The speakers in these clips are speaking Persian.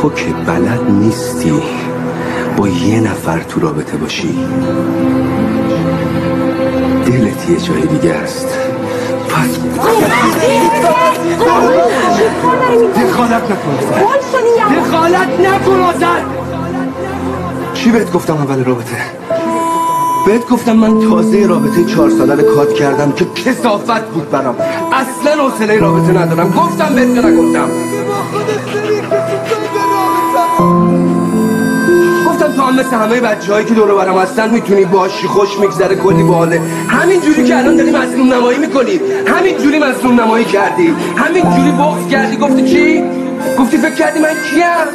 تو که بلد نیستی با یه نفر تو رابطه باشی، دلت یه جای دیگه است. پس دخالت نکن. چی بهت گفتم اول رابطه؟ بهت گفتم من تازه رابطه 4 ساله رو کات کردم که کثافت بود برام، اصلا حوصله رابطه ندارم. گفتم بهت نگفتم؟ گفتم تو هم مثل همه بچه‌هایی که دور و برم هستن میتونی باشی، خوش میگذره، کلی باحاله. همین جوری که الان داری مظلوم نمایی میکنی، همین جوری مظلوم نمایی کردی، همین جوری بغض کردی. گفتی چی؟ گفتی فکر کردی من کیم؟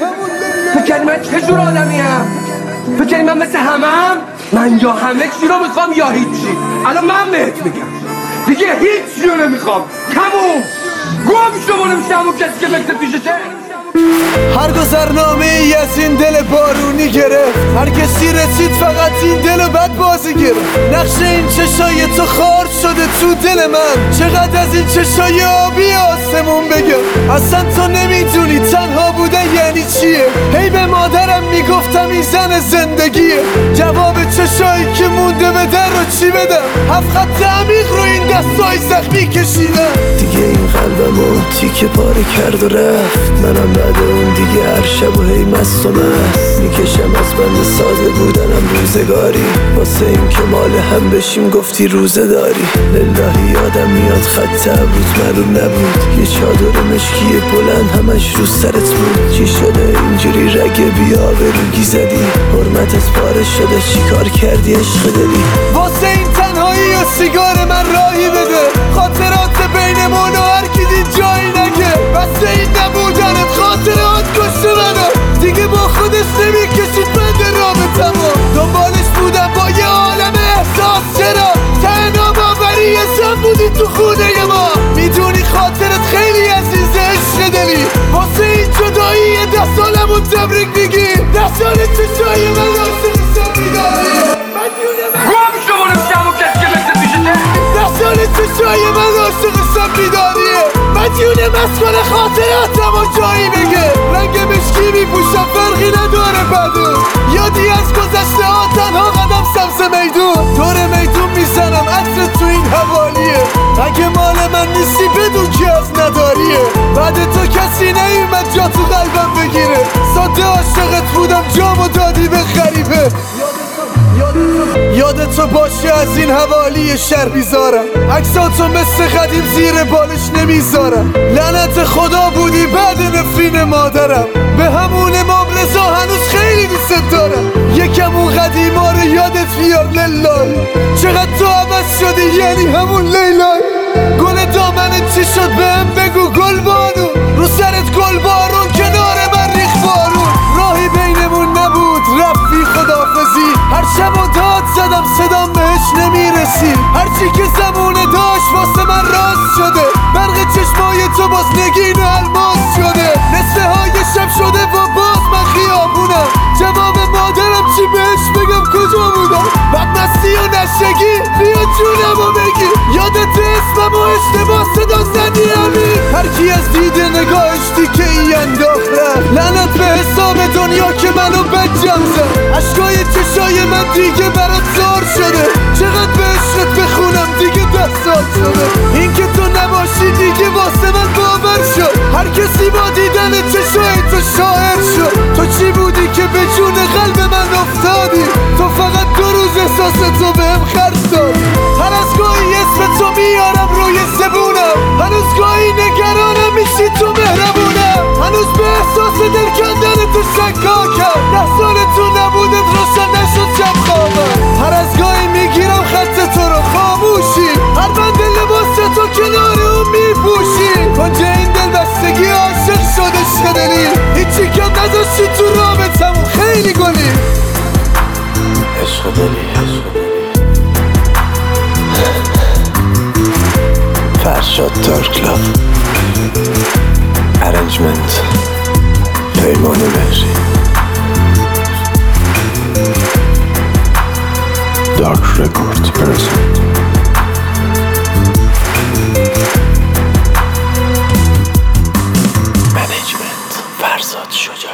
فکر کردی من چه جور آدمیم؟ فکر کردی من مثل همم؟ من یا همه چی رو میخوام یا هیچی. الان من بهت میگم دیگه هیچی رو نمیخوام. تموم. گم شو نمیشه همون کسی که فکر پیششه. هر گذرنامه ای از این دل بارونی گرفت، هر کسی رسید فقط این دل بد بازی گرفت. نقش این چشای تو خارج شده تو دل من، چقدر از این چشای آبی آسمون بگم. اصلا تو نمیدونی تنها بودن یعنی چیه. هی به مادرم میگفتم این زن زندگیه، جواب چشایی که مونده به در رو چی بدم. 7 خط عمیق رو این دستای زخمی کشیدم. دیگه این قلبمو تیکه پاره کرد و رفت، منم بعد اون دیگه هر شب و هی مست و مست میکشم از بند ساده بودنم روزگاری. واسه این که مال هم بشیم گفتی روزه داری. للهی یادم میاد خط بود معلوم نبود، یه چادر مشکی بلند همش رو سرت بود. چی شده اینجوری رگه بیا به روگی زدی، حرمتت پاره شده چیکار کردی عشق دلی. واسه این تنهایی و سیگار من راهی بده، خاطرات بینمون و هر کی دید جایی نگه. واسه این نبودنت خاطرات کشته منو، دیگه با خودش نمیکشید بند رابطمو. دنبالش بودم با یه عالم احساس، چرا تنها باوری زن بودی تو خونه ما. میدونی خاطرت خیلی عزیزه عشق دلی، واسه این جدایی 10 سالمو تبریک میگی. 10 سال چشای من عاشقشم بیداری. گم شو نمیشه همون کسی که فکر پیششه. 10 سال چشای من عاشقشم بیداریه. مدیونه مسکن خاطراتم و جایی بگه. رنگ مشکی میپوشم فرقی نداره بدو، یادی از گذشته ها تنها قدم سبز میدون. دور میدون میزنم عطر تو این حوالیه، اگه مال من نیستی بدون که از نداریه. بعد تو کسی نیومد جا تو قلبم بگیره، ساده عاشقت بودم جامو دادی به غریبه. یادتو باشه از این حوالی شهر بیزارم، عکساتو مثل قدیم زیر بالش نمیذارم. لعنت خدا بودی بعد نفرین مادرم، به همون امام رضا هنوز خیلی دوست دارم. یکم اون قدیما رو یادت بیاد للای، چقدر تو عوض شدی یعنی همون لیلای. گل دامنت چی شد بهم بگو گل بانو، رو سرت گل بارون کنار من ریخ بارون. راهی بینمون نبود رفتی خدافزی، هر شب و داد زدم صدام بهش نمیرسی. هرچی که زمونه داشت واسه من راست شده، برق چشمای تو باز نگین و الماس شده. نصفه های شب شده و باز من خیابونم، جواب مادرم چی بهش بگم کجا بودم. بدمستی و نشگی بیا جونمو بگی، یادت اسمم و اشتباه صدا زدی همین. هرکی از دیده نگاهش دیگه ای انداخت رفت، لعنت به حساب دنیا که منو بدجم زد. عشقای چشای من دیگه برات زار شده، چقدر به عشقت بخونم دیگه 10 سال شده. این که تو نباشی دیگه واسه من باور شد، هر کسی با دیدن چشای تو شاعر شد. تو چی بودی که به جون قلب من افتادی، تو فقط 2 روز احساستو بهم خرج دادی. هر از گاهی اسم تو میارم روی زبونم، هنوز گاهی نگرانم میشی تو مهربونم. هنوز به احساس دل کندن تو شکاکم، 10 سال تو نبودت روشن نشد شب خوابم. هر از گاهی میگیرم خط تو رو خاموشی، هر بند لباس تو کنار اون میپوشی. کنجه این دل بستگی عاشق شده شدنی، هیچی کم نداشتی تو رابطمون خیلی گلی. عشق دلی فرشاد تار کلاب ارنجمنت پیمان مهری دارک رکورد پرسنت منیجمنت فرشاد. فرزاد شجاع.